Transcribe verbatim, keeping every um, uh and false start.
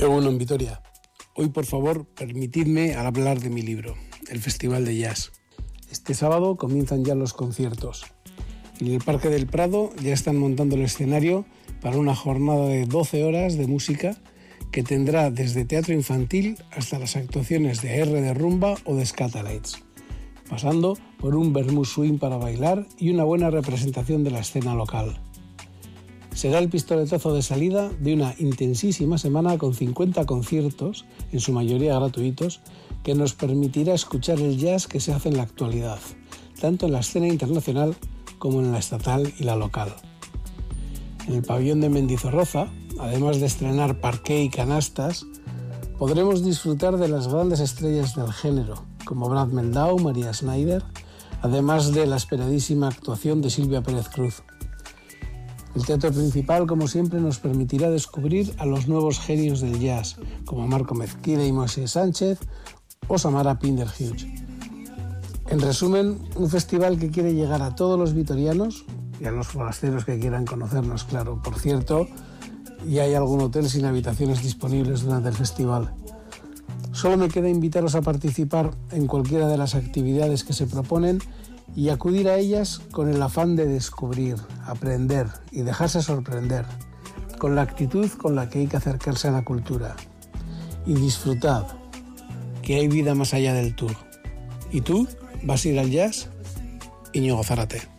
Egunon en Vitoria. Hoy, por favor, permitidme hablar de mi libro, el Festival de Jazz. Este sábado comienzan ya los conciertos. En el Parque del Prado ya están montando el escenario para una jornada de doce horas de música que tendrá desde teatro infantil hasta las actuaciones de R de rumba o de Scatalites, pasando por un vermouth swing para bailar y una buena representación de la escena local. Será el pistoletazo de salida de una intensísima semana con cincuenta conciertos, en su mayoría gratuitos, que nos permitirá escuchar el jazz que se hace en la actualidad, tanto en la escena internacional como en la estatal y la local. En el pabellón de Mendizorroza, además de estrenar parqué y canastas, podremos disfrutar de las grandes estrellas del género, como Brad Meldau, María Schneider, además de la esperadísima actuación de Silvia Pérez Cruz. El teatro principal, como siempre, nos permitirá descubrir a los nuevos genios del jazz, como Marco Mezquida y Moisés Sánchez o Samara Pinder-Hughes. En resumen, un festival que quiere llegar a todos los vitorianos y a los forasteros que quieran conocernos, claro. Por cierto, ya hay algún hotel sin habitaciones disponibles durante el festival. Solo me queda invitaros a participar en cualquiera de las actividades que se proponen y acudir a ellas con el afán de descubrir, aprender y dejarse sorprender, con la actitud con la que hay que acercarse a la cultura. Y disfrutad, que hay vida más allá del tour. ¿Y tú? ¿Vas a ir al jazz? Íñigo Zárate.